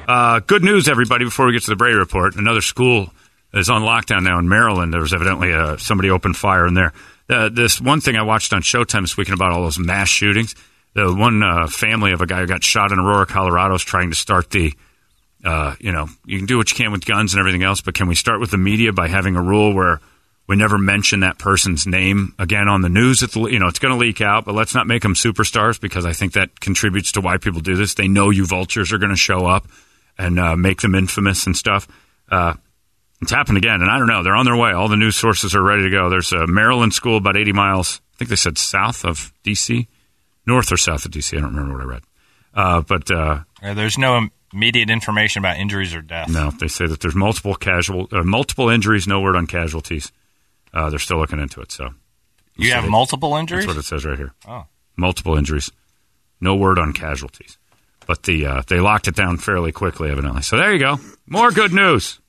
Good news, everybody, before we get to the Brady Report. Another school is on lockdown now in Maryland. There was evidently somebody opened fire in there. This one thing I watched on Showtime this weekend about all those mass shootings, the one family of a guy who got shot in Aurora, Colorado is trying to start the, you can do what you can with guns and everything else, but can we start with the media by having a rule where we never mention that person's name again on the news? It's going to leak out, but let's not make them superstars because I think that contributes to why people do this. They know you vultures are going to show up and make them infamous and stuff. It's happened again, and I don't know. They're on their way. All the news sources are ready to go. There's a Maryland school about 80 miles, I think they said south of D.C., north or south of D.C. I don't remember what I read. There's no immediate information about injuries or death. No, they say that there's multiple injuries, no word on casualties. They're still looking into it. So you have multiple injuries? That's what it says right here. Oh. Multiple injuries. No word on casualties. But they locked it down fairly quickly, evidently. So there you go. More good news.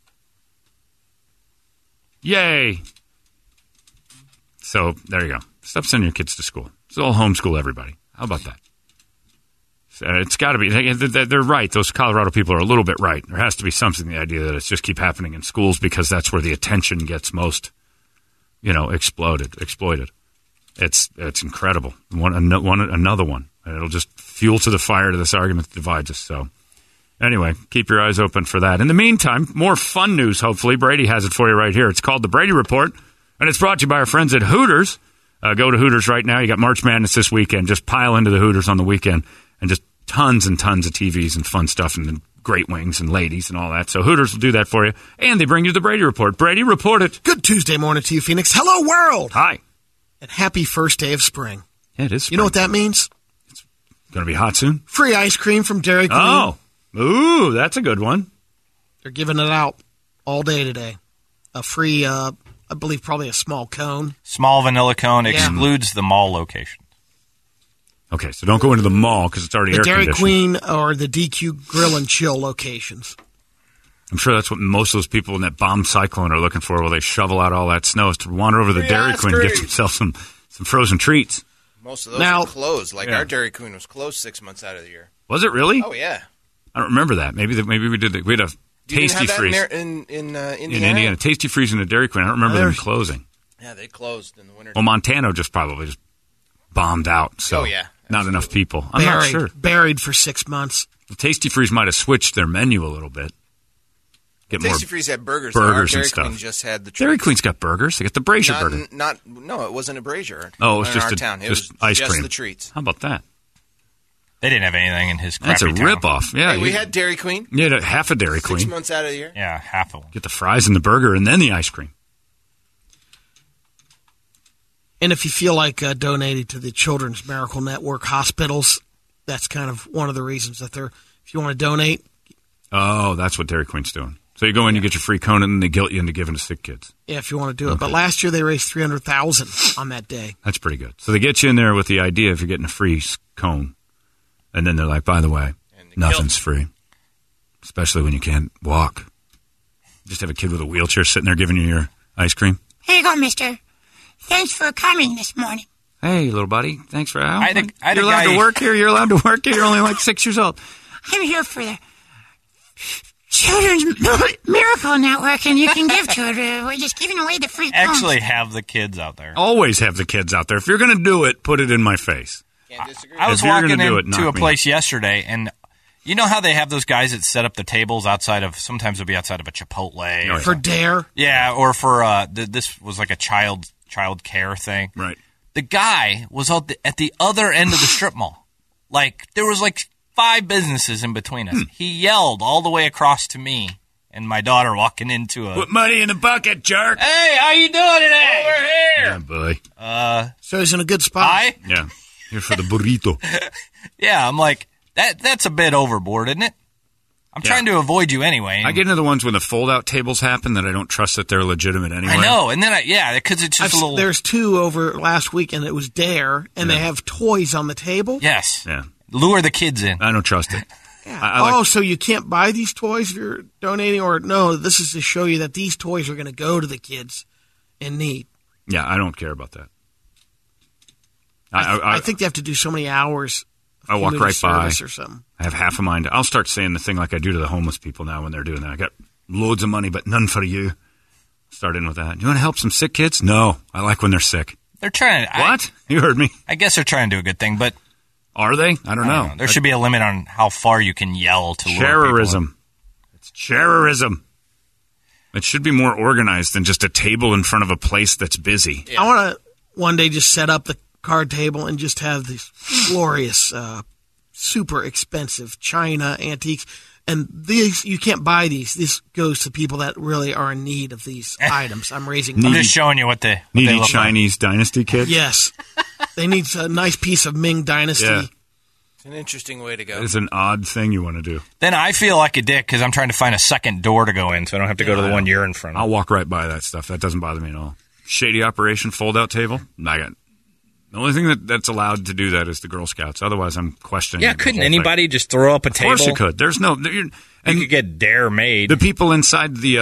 Yay. So there you go. Stop sending your kids to school. Still homeschool everybody. How about that? It's got to be. They're right. Those Colorado people are a little bit right. There has to be something, the idea that it's just keep happening in schools because that's where the attention gets most, exploited. It's incredible. Another one. And it'll just fuel to the fire to this argument that divides us. So anyway, keep your eyes open for that. In the meantime, more fun news, hopefully. Brady has it for you right here. It's called the Brady Report, and it's brought to you by our friends at Hooters. Go to Hooters right now. You got March Madness this weekend. Just pile into the Hooters on the weekend and just tons and tons of TVs and fun stuff and great wings and ladies and all that. So Hooters will do that for you. And they bring you the Brady Report. Brady, report it. Good Tuesday morning to you, Phoenix. Hello, world. Hi. And happy first day of spring. Yeah, it is spring. You know what that means? It's going to be hot soon. Free ice cream from Dairy Queen. Oh. Ooh, that's a good one. They're giving it out all day today. A free, I believe probably a small cone. Small vanilla cone excludes the mall location. Okay, so don't go into the mall because it's already air conditioned. conditioned. The Dairy Queen or the DQ Grill and Chill locations. I'm sure that's what most of those people in that bomb cyclone are looking for while they shovel out all that snow is to wander over to the Dairy Queen and get themselves some frozen treats. Most of those are closed. Our Dairy Queen was closed 6 months out of the year. Was it really? Oh, yeah. I don't remember that. Maybe we did. We had a Tasty Freeze in Indiana. In Indiana, Tasty Freeze and a Dairy Queen. I don't remember them closing. Yeah, they closed in the winter. Well, Montana probably just bombed out. So not enough people. I'm not sure. Buried for 6 months. The Tasty Freeze might have switched their menu a little bit. Tasty Freeze had burgers. Burgers Dairy and stuff. Queen just had the treats. Dairy Queen's got burgers. They got the Brazier burger. No, it wasn't a Brazier. Oh, it was just our town. It was ice just cream. the treats. How about that? They didn't have anything in his crappy That's a town. ripoff. Yeah, we had Dairy Queen. You had half a Dairy Queen. 6 months out of the year. Yeah, half of one. Get the fries and the burger and then the ice cream. And if you feel like donating to the Children's Miracle Network hospitals, that's kind of one of the reasons that if you want to donate. Oh, that's what Dairy Queen's doing. So you go in, you get your free cone, and then they guilt you into giving to sick kids. Yeah, if you want to do it. But last year they raised $300,000 on that day. That's pretty good. So they get you in there with the idea if you're getting a free cone. And then they're like, by the way, nothing's free. Especially when you can't walk. Just have a kid with a wheelchair sitting there giving you your ice cream. Here you go, mister. Thanks for coming this morning. Hey, little buddy. Thanks for... You're allowed to work here? You're allowed to work here? You're only like 6 years old. I'm here for the Children's Miracle Network, and you can give to it. We're just giving away the free cones. Actually have the kids out there. Always have the kids out there. If you're going to do it, put it in my face. Can't disagree. I was walking into a place yesterday, and you know how they have those guys that set up the tables outside of, sometimes they'll be outside of a Chipotle. For Dare? Yeah, or for, this was like a child care thing. Right. The guy was at the other end of the strip mall. There was 5 businesses in between us. He yelled all the way across to me and my daughter walking into a... Put money in the bucket, jerk. Hey, how you doing today? Over here. Yeah, boy. So he's in a good spot. Hi? Yeah. Here for the burrito. Yeah, I'm like, that's a bit overboard, isn't it? I'm trying to avoid you anyway. I get into the ones when the fold-out tables happen that I don't trust that they're legitimate anyway. I know, and then, because it's just a little... There's 2 over last weekend. It was Dare, and they have toys on the table. Yes. Yeah. Lure the kids in. I don't trust it. Yeah. So you can't buy these toys if you're donating? Or no, this is to show you that these toys are going to go to the kids in need. Yeah, I don't care about that. I think they have to do so many hours I walk community right by. service or something. I have half a mind. I'll start saying the thing like I do to the homeless people now when they're doing that. I got loads of money, but none for you. Start in with that. You want to help some sick kids? No. I like when they're sick. They're trying. What? You heard me. I guess they're trying to do a good thing, but Are they? I don't know. There should be a limit on how far you can yell to lure people in. Terrorism. It's terrorism. It should be more organized than just a table in front of a place that's busy. I want to one day just set up the card table and just have these glorious, super expensive China antiques. And these, you can't buy these. This goes to people that really are in need of these items. I'm raising I'm just showing you what they Needy look Chinese dynasty kids? Yes. They need a nice piece of Ming Dynasty. Yeah. It's an interesting way to go. It's an odd thing you want to do. Then I feel like a dick because I'm trying to find a second door to go in, so I don't have to go to the one you're in front of. I'll walk right by that stuff. That doesn't bother me at all. Shady operation, fold-out table? I got the only thing that's allowed to do that is the Girl Scouts. Otherwise, I'm questioning. Yeah, couldn't anybody just throw up a table? Of course you could. There's no... You could get Dare made. The people inside the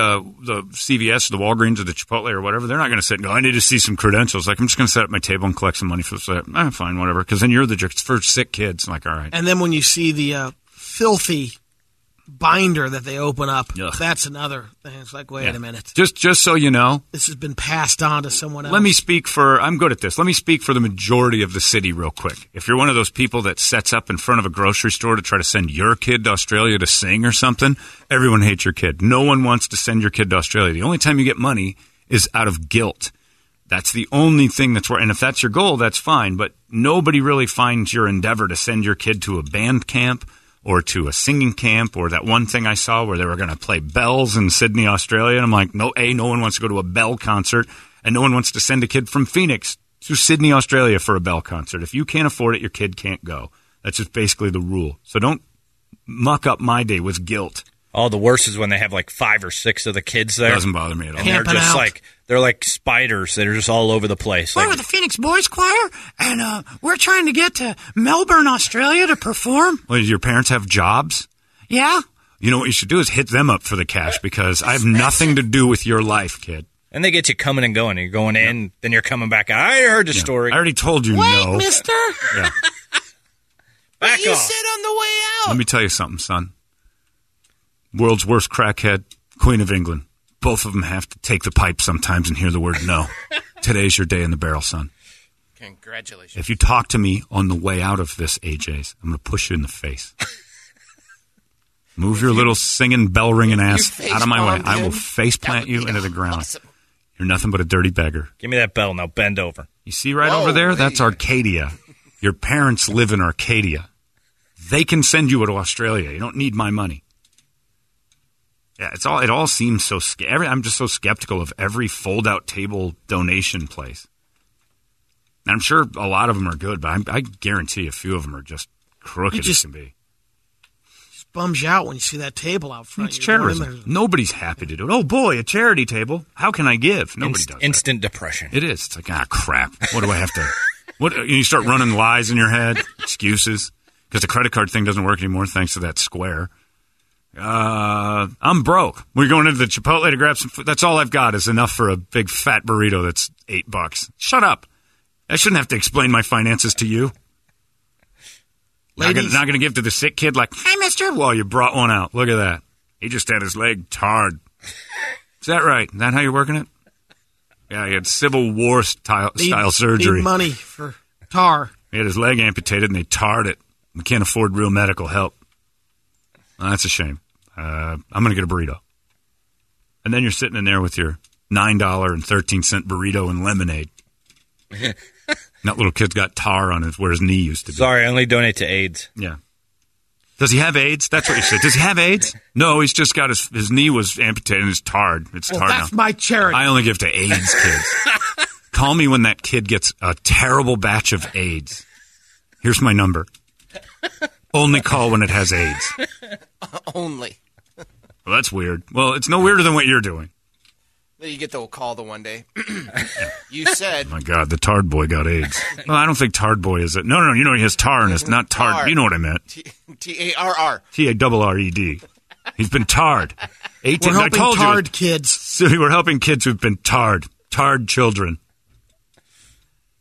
CVS, the Walgreens, or the Chipotle or whatever, they're not going to sit and go, I need to see some credentials. Like, I'm just going to set up my table and collect some money for this. Fine, whatever. Because then you're the jerk. It's for sick kids. I'm like, all right. And then when you see the filthy binder that they open up, Ugh. that's another thing. It's like, wait a minute. Just so you know, This has been passed on to someone else. let me speak for, I'm good at this. Let me speak for the majority of the city real quick. If you're one of those people that sets up in front of a grocery store to try to send your kid to Australia to sing or something, everyone hates your kid. No one wants to send your kid to Australia. The only time you get money is out of guilt. That's the only thing that's worth. And if that's your goal, that's fine. But nobody really finds your endeavor to send your kid to a band camp or to a singing camp, or that one thing I saw where they were going to play bells in Sydney, Australia. And I'm like, no one wants to go to a bell concert, and no one wants to send a kid from Phoenix to Sydney, Australia for a bell concert. If you can't afford it, your kid can't go. That's just basically the rule. So don't muck up my day with guilt. Oh, the worst is when they have like 5 or 6 of the kids there. Doesn't bother me at all. And they're Camping just out. like spiders that are just all over the place. We're Like, the Phoenix Boys Choir, and we're trying to get to Melbourne, Australia to perform. Well, do your parents have jobs? Yeah? You know what you should do is hit them up for the cash, because I have nothing to do with your life, kid. and they get you coming and going. You're going in, then you're coming back out. I heard the story. I already told you Wait, no. mister. Yeah. Back You off. said on the way out. Let me tell you something, son. World's worst crackhead, Queen of England. Both of them have to take the pipe sometimes and hear the word no. Today's your day in the barrel, son. Congratulations. If you talk to me on the way out of this, AJ's, I'm going to push you in the face. Move your little singing, bell ringing ass face out of my way. palmed I will him, face plant that would you be into the ground. awesome. You're nothing but a dirty beggar. Give me that bell now. Bend over. You see right Whoa, over there? hey. That's Arcadia. Your parents live in Arcadia. They can send you to Australia. You don't need my money. Yeah, it all seems so scary. I'm just so skeptical of every fold-out table donation place. And I'm sure a lot of them are good, but I guarantee a few of them are just crooked as can be. Just bums you out when you see that table out front. It's You're going in terrorism. Nobody's happy to do it. Oh, boy, a charity table. How can I give? Nobody does that. Instant depression. It is. It's like, crap. What do I have to... What? You start running lies in your head, excuses, because the credit card thing doesn't work anymore thanks to that Square. I'm broke. We're going into the Chipotle to grab some food. That's all I've got is enough for a big fat burrito that's $8. Shut up. I shouldn't have to explain my finances to you. Not Ladies. going to give to the sick kid like, hey, mister. Well, you brought one out. Look at that. He just had his leg tarred. Is that right? Is that how you're working it? Yeah, he had Civil War style surgery. Need money for tar. He had his leg amputated and they tarred it. We can't afford real medical help. Well, that's a shame. I'm going to get a burrito. And then you're sitting in there with your $9.13 burrito and lemonade. That little kid's got tar on where his knee used to be. Sorry, I only donate to AIDS. Yeah. Does he have AIDS? That's what you said. Does he have AIDS? No, he's just got his knee was amputated and it's tarred. It's Well, tarred that's now. my charity. I only give to AIDS kids. Call me when that kid gets a terrible batch of AIDS. Here's my number. Only call when it has AIDS. Only. Well, that's weird. Well, it's no weirder than what you're doing. Then you get the call the one day. You said My God, the Tard Boy got AIDS. Well, I don't think Tard Boy is it. No, he has tar in his, not tard. Tar. You know what I meant. Tarr. Tarred. He's been tarred. 18. We're I helping told tarred you. kids. So we're helping kids who've been tarred. Tarred children.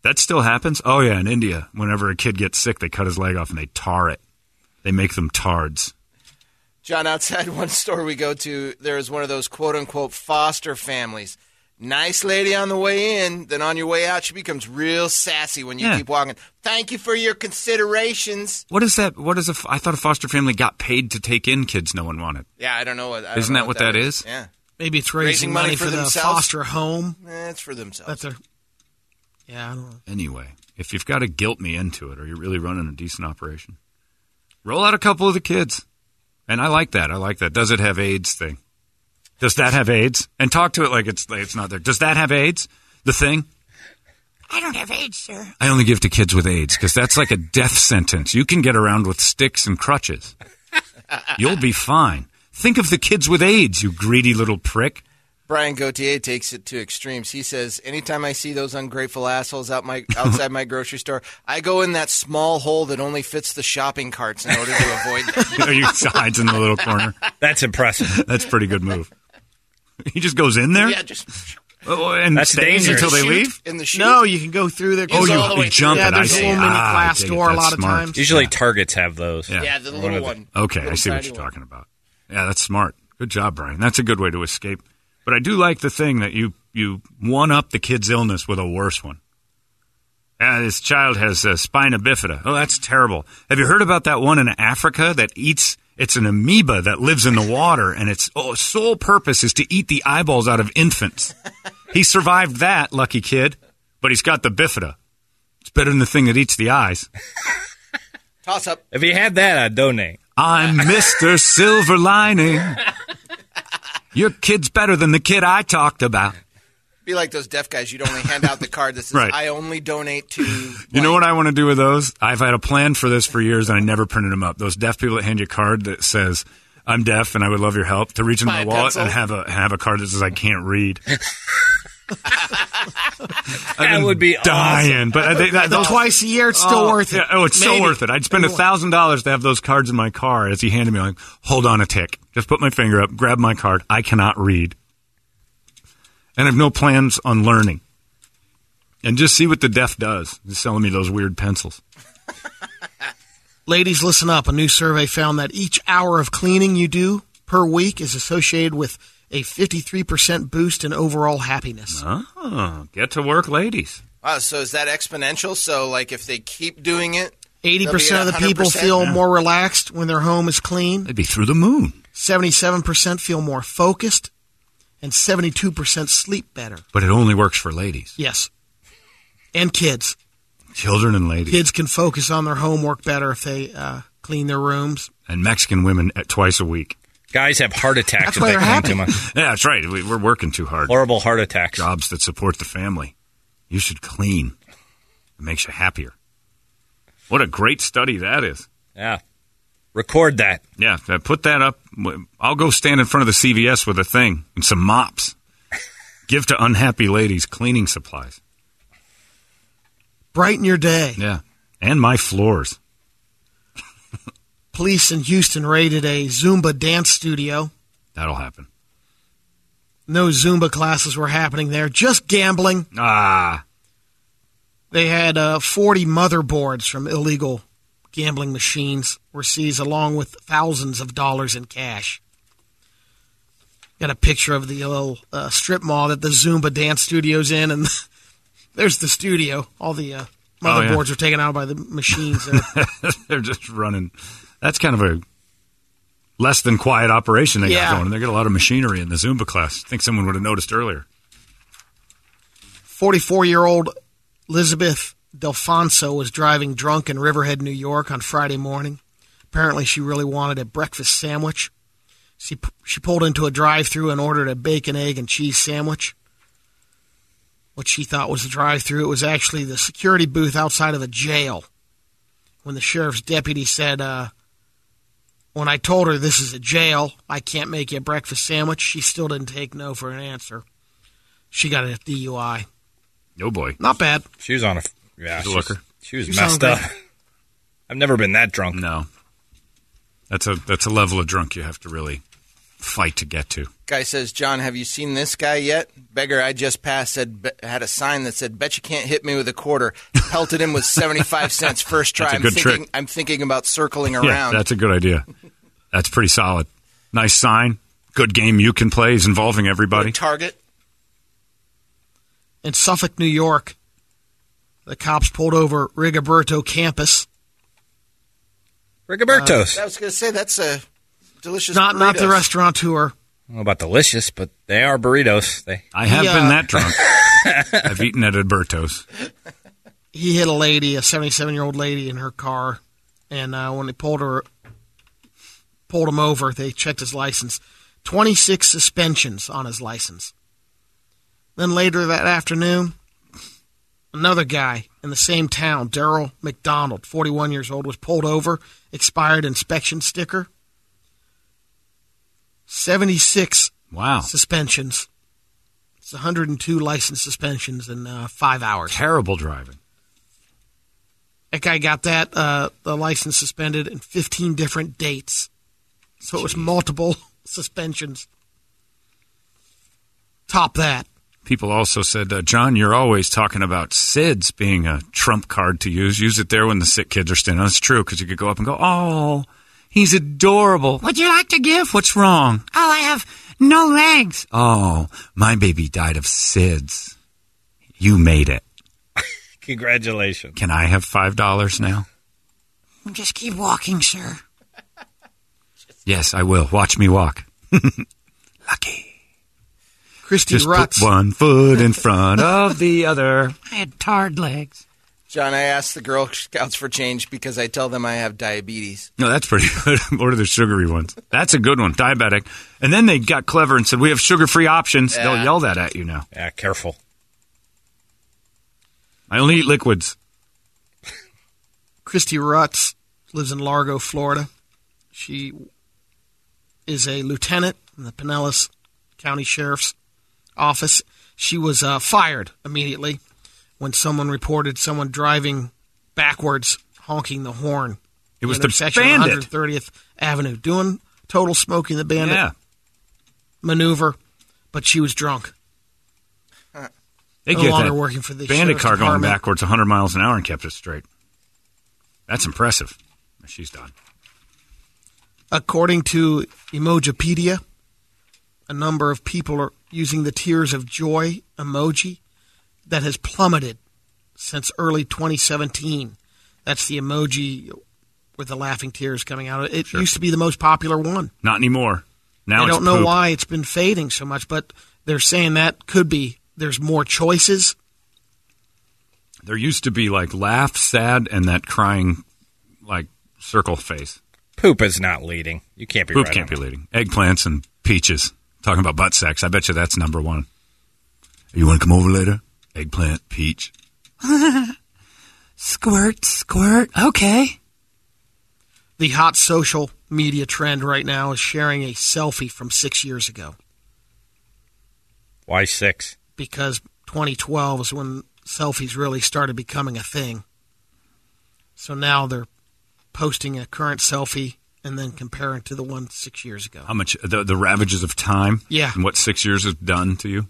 That still happens? Oh, yeah, in India. Whenever a kid gets sick, they cut his leg off and they tar it. They make them tards. John, outside one store we go to, there is one of those quote-unquote foster families. Nice lady on the way in, then on your way out, she becomes real sassy when you keep walking. Thank you for your considerations. What is that? I thought a foster family got paid to take in kids no one wanted. Yeah, I don't know. Isn't that what that is? Yeah. Maybe it's raising money for the themselves? foster home. It's for themselves. Yeah, I don't know. Anyway, if you've got to guilt me into it or you're really running a decent operation, roll out a couple of the kids. And I like that. Does it have AIDS thing? Does that have AIDS? And talk to it like it's not there. Does that have AIDS? The thing? I don't have AIDS, sir. I only give to kids with AIDS because that's like a death sentence. You can get around with sticks and crutches. You'll be fine. Think of the kids with AIDS, you greedy little prick. Brian Gauthier takes it to extremes. He says, anytime I see those ungrateful assholes outside my grocery store, I go in that small hole that only fits the shopping carts in order to avoid them. He hides in the little corner. That's impressive. That's a pretty good move. He just goes in there? Yeah, just... and That's stays dangerous. until they leave? In the chute? No, you can go through there. You jump Yeah, it. there's a little mini glass door a lot of times. Usually Targets have those. Yeah, the little one. Okay, Little I see what tiny you're one. talking about. Yeah, that's smart. Good job, Brian. That's a good way to escape. But I do like the thing that you one-up the kid's illness with a worse one. This child has spina bifida. Oh, that's terrible. Have you heard about that one in Africa that eats... It's an amoeba that lives in the water, and its sole purpose is to eat the eyeballs out of infants. He survived that, lucky kid, but he's got the bifida. It's better than the thing that eats the eyes. Toss up. If you had that, I'd donate. I'm Mr. Silver Lining. Your kid's better than the kid I talked about. Be like those deaf guys. You'd only hand out the card that says, Right. I only donate to... You know what I want to do with those? I've had a plan for this for years, and I never printed them up. Those deaf people that hand you a card that says, I'm deaf and I would love your help, to reach in my wallet and have a card that says, I can't read. That would be dying. awesome. But those, Twice a year, it's still worth it. Yeah, it's so worth it. I'd spend $1,000 to have those cards in my car. As he handed me, I'm like, hold on a tick. Just put my finger up, grab my card. I cannot read. And I have no plans on learning. And just see what the deaf does. He's selling me those weird pencils. Ladies, listen up. A new survey found that each hour of cleaning you do per week is associated with a 53% boost in overall happiness. Oh, get to work, ladies. Wow, so is that exponential? So, like, if they keep doing it... 80% of the people 100%? feel more relaxed when their home is clean. They'd be through the moon. 77% feel more focused. And 72% sleep better. But it only works for ladies. Yes. And kids. Children and ladies. Kids can focus on their homework better if they clean their rooms. And Mexican women twice a week. Guys have heart attacks That's if why they they're clean happy. too much. Yeah, that's right. We're working too hard. Horrible heart attacks. Jobs that support the family. You should clean. It makes you happier. What a great study that is. Yeah. Record that. Yeah, put that up. I'll go stand in front of the CVS with a thing and some mops. Give to unhappy ladies cleaning supplies. Brighten your day. Yeah, and my floors. Police in Houston raided a Zumba dance studio. That'll happen. No Zumba classes were happening there, just gambling. They had 40 motherboards from illegal gambling machines were seized, along with thousands of dollars in cash. Got a picture of the little strip mall that the Zumba dance studio's in, and there's the studio. All the motherboards are taken out by the machines there. They're just running. That's kind of a less than quiet operation they got going. They got a lot of machinery in the Zumba class. I think someone would have noticed earlier. 44-year-old Elizabeth Delfonso was driving drunk in Riverhead, New York on Friday morning. Apparently she really wanted a breakfast sandwich. She pulled into a drive-thru and ordered a bacon, egg, and cheese sandwich. What she thought was a drive-thru, it was actually the security booth outside of a jail. When the sheriff's deputy said, when I told her this is a jail, I can't make you a breakfast sandwich, she still didn't take no for an answer. She got a DUI. Oh, boy. Not bad. She was on a... Yeah, She's a looker. She was She messed sounds up. I've never been that drunk. No. That's a level of drunk you have to really fight to get to. Guy says, John, have you seen this guy yet? Beggar I just passed had a sign that said, bet you can't hit me with a quarter. Pelted him with 75 cents first try. That's a good trick. I'm thinking about circling Yeah, around. that's a good idea. That's pretty solid. Nice sign. Good game you can play is involving everybody. Good target. In Suffolk, New York, the cops pulled over Rigoberto Campos. Rigobertos. I was going to say, that's a delicious Not the burritos. restaurateur. I don't know about delicious, but they are burritos. I have been that drunk. I've eaten at Alberto's. He hit a lady, a 77-year-old lady, in her car, and when they pulled him over, they checked his license. 26 suspensions on his license. Then later that afternoon, another guy in the same town, Daryl McDonald, 41 years old, was pulled over, expired inspection sticker. 76 suspensions. It's 102 license suspensions in 5 hours. Terrible driving. That guy got the license suspended in 15 different dates. So it was multiple suspensions. Top that. People also said, John, you're always talking about SIDS being a trump card to use. Use it there when the sick kids are standing. That's true, because you could go up and go, oh, he's adorable. Would you like to give? What's wrong? Oh, I have no legs. Oh, my baby died of SIDS. You made it. Congratulations. Can I have $5 now? Just keep walking, sir. Yes, I will. Watch me walk. Lucky. Christy Just Rutz. put one foot in front of the other. I had tarred legs. John, I asked the Girl Scouts for change because I tell them I have diabetes. No, that's pretty good. What are the sugary ones? That's a good one, diabetic. And then they got clever and said, we have sugar-free options. Yeah. They'll yell that at you now. Yeah, careful. I only eat liquids. Christy Rutz lives in Largo, Florida. She is a lieutenant in the Pinellas County Sheriff's Office. She was fired immediately when someone reported someone driving backwards, honking the horn. It was the intersection of bandit. 130th Avenue, doing total Smoking the Bandit maneuver, but she was drunk. They No get longer that working for the bandit sheriff's car going department. backwards 100 miles an hour and kept it straight. That's impressive. She's done. According to Emojipedia, a number of people are using the tears of joy emoji that has plummeted since early 2017. That's the emoji with the laughing tears coming out. It used to be the most popular one. Not anymore. Now I it's don't know poop. why it's been fading so much, but they're saying that could be there's more choices. There used to be like laugh, sad, and that crying like circle face. Poop is not leading. You can't be Poop right can't on be leading. Eggplants and peaches. Talking about butt sex. I bet you that's number one. You want to come over later? Eggplant, peach. Squirt, squirt. Okay. The hot social media trend right now is sharing a selfie from 6 years ago, Why 6? because 2012 is when selfies really started becoming a thing. So now they're posting a current selfie and then comparing to the one 6 years ago. How much, the ravages of time? Yeah. And what 6 years has done to you?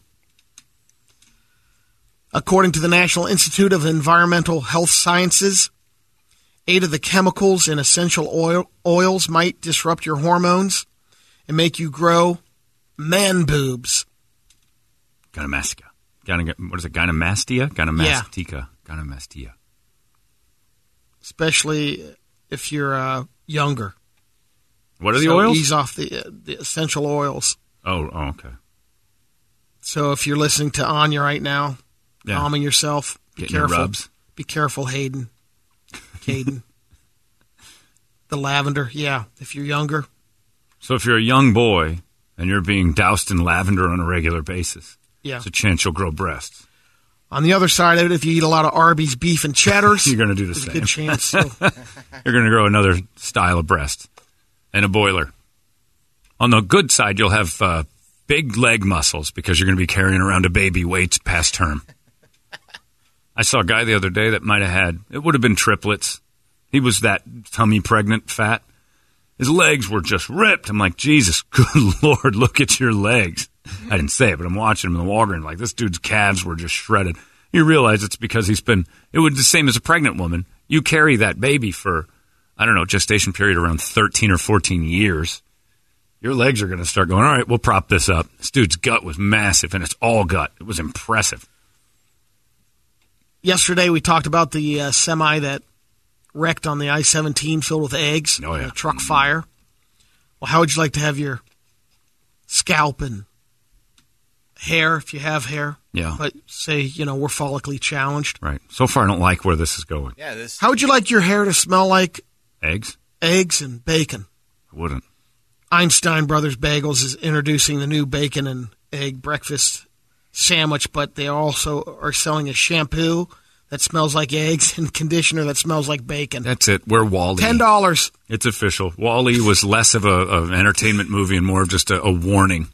According to the National Institute of Environmental Health Sciences, 8 of the chemicals in essential oils might disrupt your hormones and make you grow man boobs. Gynemastia. What is it? Gynemastia? Gynemastica. Gynemastia. Especially if you're younger. What are the So oils? ease off the essential oils. Oh, okay. So if you're listening to Anya right now, Yeah. calming yourself, be Getting your careful. rubs. Be careful, Hayden. Caden. The lavender, yeah. If you're younger, So if you're a young boy and you're being doused in lavender on a regular basis, yeah. there's a chance you'll grow breasts. On the other side of it, if you eat a lot of Arby's beef and cheddars, You're going to do the there's a same. good chance you'll You're going to grow another style of breast and a boiler. On the good side, you'll have big leg muscles because you're going to be carrying around a baby weights past term. I saw a guy the other day that might have had, it would have been triplets. He was that tummy pregnant fat. His legs were just ripped. I'm like, Jesus, good Lord, look at your legs. I didn't say it, but I'm watching him in the Walgreens. Like, this dude's calves were just shredded. You realize it's because it would be the same as a pregnant woman. You carry that baby for, I don't know, gestation period around 13 or 14 years. Your legs are going to start going, all right, we'll prop this up. This dude's gut was massive, and it's all gut. It was impressive. Yesterday we talked about the semi that wrecked on the I-17 filled with eggs. Oh, yeah. In a truck fire. Well, how would you like to have your scalp and hair, if you have hair? Yeah. But say, we're follically challenged. Right. So far, I don't like where this is going. Yeah, How would you like your hair to smell like? Eggs? Eggs and bacon. I wouldn't. Einstein Brothers Bagels is introducing the new bacon and egg breakfast sandwich, but they also are selling a shampoo that smells like eggs and conditioner that smells like bacon. That's it. We're Wall-E. $10. It's official. Wall-E was less of an entertainment movie and more of just a warning.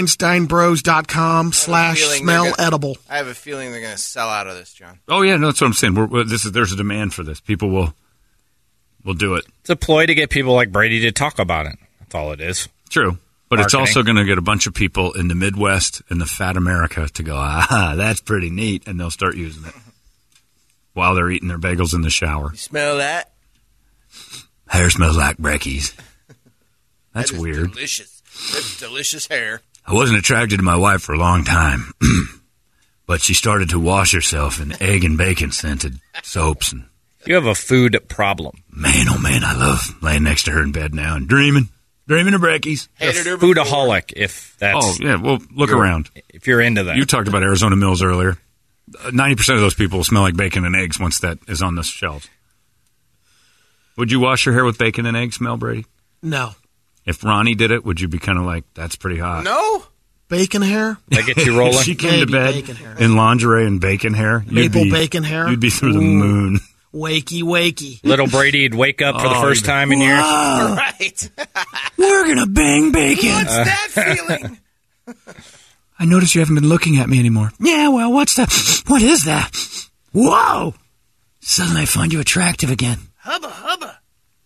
EinsteinBros.com/smell edible. I have a feeling they're going to sell out of this, John. Oh, yeah, no, that's what I'm saying. There's a demand for this. People will do it. It's a ploy to get people like Brady to talk about it. That's all it is. True. But Marketing. It's also going to get a bunch of people in the Midwest and the fat America to go, that's pretty neat, and they'll start using it while they're eating their bagels in the shower. You smell that? Hair smells like brekkies. That's That is weird. Delicious. That's delicious hair. I wasn't attracted to my wife for a long time, but she started to wash herself in egg and bacon scented soaps. And You have a food problem. man, oh man, I love laying next to her in bed now and dreaming of brekkies. Hated her before. Foodaholic, if that's... Oh, yeah, well, look around. If you're into that. You talked about Arizona Mills earlier. 90% of those people will smell like bacon and eggs once that is on the shelves. Would you wash your hair with bacon and egg smell, Brady? No. If Ronnie did it, would you be kind of like, that's pretty hot? No? Bacon hair? That get you If rolling? she came to Maybe bed bacon hair. in lingerie and bacon hair, Maple bacon hair? You'd be through the Ooh. moon. Wakey. Little Brady'd wake up for the first time in years. Right. We're gonna bang bacon. What's that feeling? I notice you haven't been looking at me anymore. Yeah, well, what's that? What is that? Whoa! Suddenly I find you attractive again. Hubba.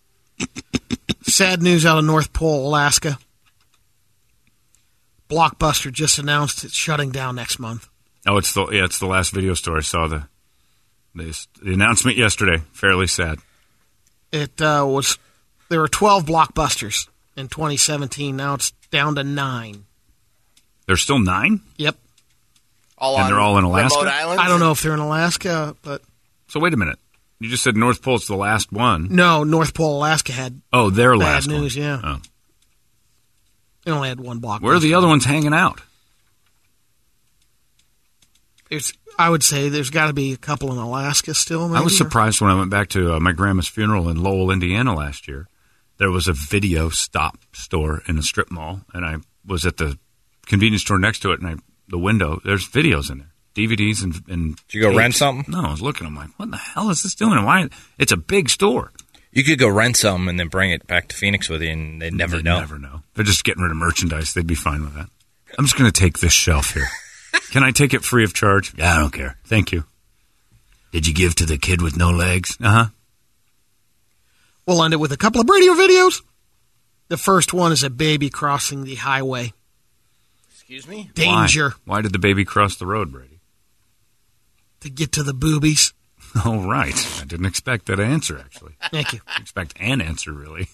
Sad news out of North Pole, Alaska. Blockbuster just announced it's shutting down next month. Oh, it's the last video store I saw. The announcement yesterday. Fairly sad. There were 12 Blockbusters in 2017. Now it's down to 9. There's still 9? Yep. And they're all in Alaska? Remote islands? I don't know if they're in Alaska, but So wait a minute. You just said North Pole's the last one. no, North Pole, Alaska had Oh, their bad last news, one. yeah. Oh. They only had one Blockbuster. Where are the other ones hanging out? I would say there's got to be a couple in Alaska still. Maybe, I was surprised when I went back to my grandma's funeral in Lowell, Indiana last year. There was a video stop store in a strip mall, and I was at the convenience store next to it, and the window, there's videos in there. DVDs and Did you go tapes. rent something? No, I was looking. I'm like, what the hell is this doing? And why? It's a big store. You could go rent something and then bring it back to Phoenix with you, and they'd never know. Never know. They're just getting rid of merchandise. They'd be fine with that. I'm just going to take this shelf here. Can I take it free of charge? Yeah, I don't care. Thank you. Did you give to the kid with no legs? Uh-huh. We'll end it with a couple of radio videos. The first one is a baby crossing the highway. Excuse me? Danger Why did the baby cross the road, Brady? to get to the boobies. Oh, right. I didn't expect that answer, actually. Thank you. I expect an answer, really.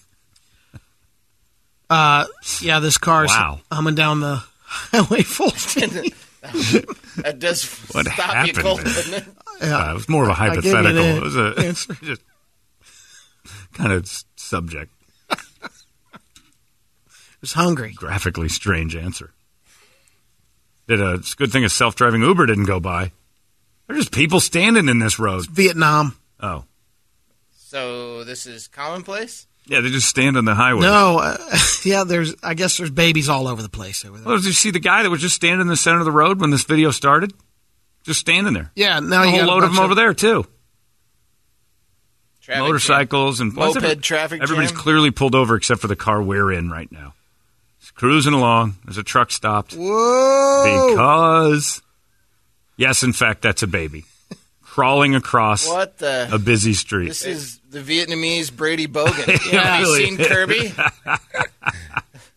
Yeah, this car's Wow. humming down the highway full speed. That does What stop happened you cold, there? doesn't it? It was more of a I gave you hypothetical. the It was a answer. just kind of subject. It was hungry. Graphically strange answer. It's a good thing a self-driving Uber didn't go by. There's just people standing in this road. Vietnam. Oh. So this is commonplace? Yeah, they just stand on the highway. No, I guess there's babies all over the place over there. Well, did you see the guy that was just standing in the center of the road when this video started? Just standing there. Yeah, now A you whole got a load of bunch them over there, too. Traffic Motorcycles and what's Moped traffic Everybody's jam? clearly pulled over except for the car we're in right now. It's cruising along. There's a truck stopped. Whoa! Because, yes, in fact, that's a baby. Crawling across What the? a busy street. This is the Vietnamese Brady Bogan. Yeah, Have you really. seen Kirby?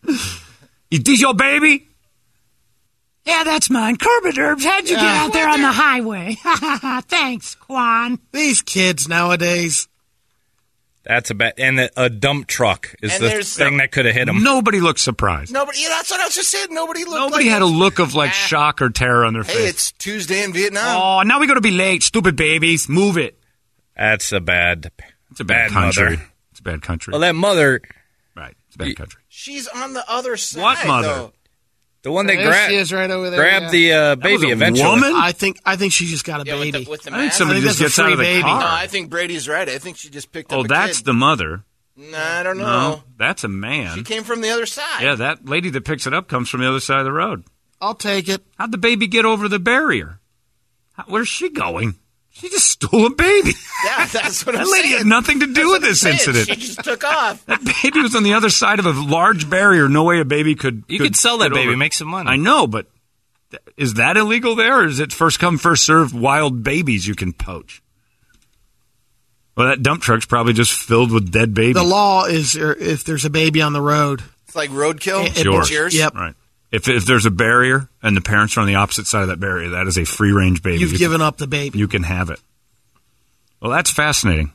Is this your baby? Yeah, that's mine. Kerbiderbs, how'd you get out there on the highway? Thanks, Quan. These kids nowadays. That's a bad. And a dump truck is And the there's- thing that could have hit him. Nobody looked surprised. Nobody. Yeah, that's what I was just saying. Nobody Had a look of like shock or terror on their Hey, face. it's Tuesday in Vietnam. Oh, now we got to be late. Stupid babies. Move it. That's a bad. It's a bad country. mother. It's a bad country. Well, that mother, Right. It's a bad country. She's on the other side. What mother? Though. the one that There she is right over there. grabbed yeah. the baby was a eventually. woman? I think she just got a Yeah, baby. with the I think mask. somebody I think just that's gets a out of the free baby. car. No, I think Brady's right. I think she just picked up Oh, a that's kid. the mother. Nah, I don't know. No, that's a man. She came from the other side. Yeah, that lady that picks it up comes from the other side of the road. I'll take it. How'd the baby get over the barrier? Where's she going? She just stole a baby. Yeah, that's what I'm That lady saying. had nothing to do That's with what I'm this saying. incident. She just took off. That baby was on the other side of a large barrier. No way a baby could. You could sell that get baby, over. make some money. I know, but is that illegal there, or is it first come, first served wild babies you can poach? Well, that dump truck's probably just filled with dead babies. The law is if there's a baby on the road. It's like roadkill. It- Sure. It's yours. Yep. Right. If there's a barrier and the parents are on the opposite side of that barrier, that is a free range baby. You've given up the baby. You can have it. Well, that's fascinating.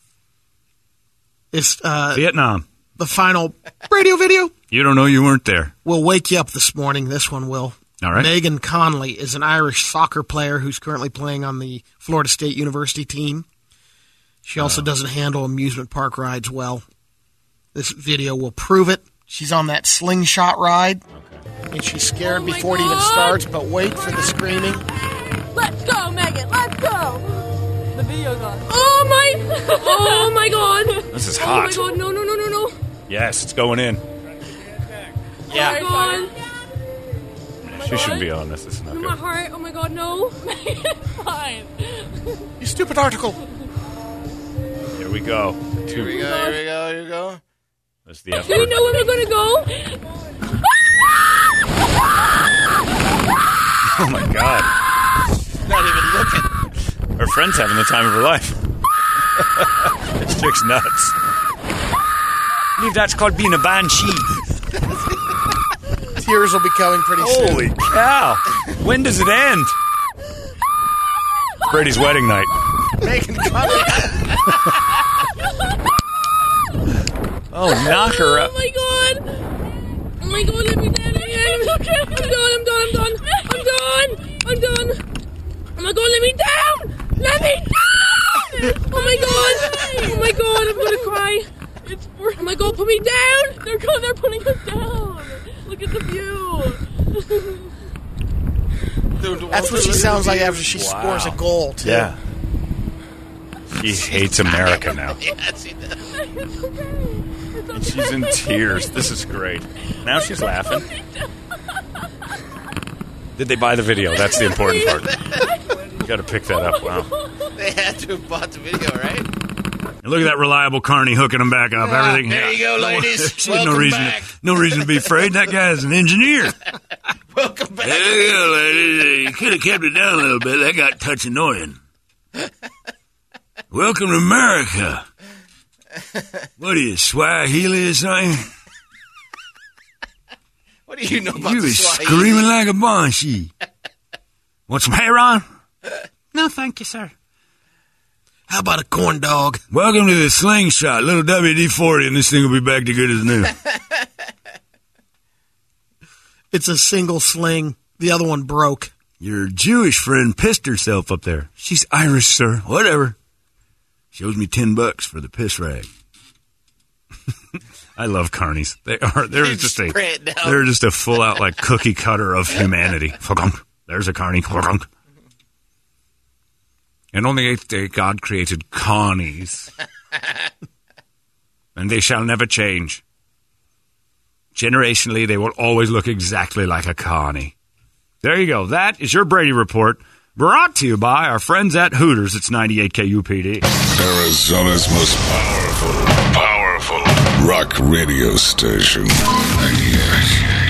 It's Vietnam. the final radio video. You don't know you weren't there. Will wake you up this morning. This one will. All right. Megan Conley is an Irish soccer player who's currently playing on the Florida State University team. She also doesn't handle amusement park rides well. This video will prove it. She's on that slingshot ride, and she's scared before it even starts, but wait for the screaming. Let's go, Megan. Let's go. The video's on. Oh my! Oh my God! This is Oh hot. my God! No! No! No! No! No! Yes, it's going in. Yeah. Oh my God! She shouldn't be on this. This is not My good. heart. Oh my God! No! Fine. You stupid article. Here we go. Here we go. Here we go. Here we go. That's the F Do you word. know where we're gonna go? Oh, my God. Not even looking. Her friend's having the time of her life. This chick's nuts. I believe that's called being a banshee. Tears will be coming pretty soon. Holy cow. When does it end? Brady's wedding night. Megan Conley. Oh, knock her Oh up. my God! Oh my God! Let me down again. I'm done. I'm done. I'm done. I'm done. I'm done. Oh my God! Let me down. Let me down. Oh my God! Oh my God! I'm gonna cry. Oh my God! Put me down. They're putting us down. Look at the view. That's what she sounds like after she scores a goal, too. Yeah. She hates America now. Yes, he does. And she's in tears. This is great. Now she's laughing. Did they buy the video? That's the important part. You got to pick that up. Wow. They had to have bought the video, right? And look at that reliable Carney hooking them back up. Everything. There you go, ladies. She had Welcome no reason. back. No reason to be afraid. That guy's an engineer. Welcome back. Yeah, lady. You could have kept it down a little bit. That got touch annoying. Welcome to America. What are you, Swahili or something? What do you know about You the was Swahili? screaming like a banshee. Want some hair on? No, thank you, sir. How about a corn dog? Welcome to the slingshot. Little WD-40, and this thing will be back to good as new. It's a single sling. The other one broke. Your Jewish friend pissed herself up there. She's Irish, sir. Whatever. Shows me $10 for the piss rag. I love carnies. They're just spray it down. they're just a full out like cookie cutter of humanity. There's a carny. And on the 8th day God created carnies. And they shall never change. Generationally, they will always look exactly like a carny. There you go. That is your Brady Report, brought to you by our friends at Hooters. It's 98 KUPD. Arizona's most powerful rock radio station. 98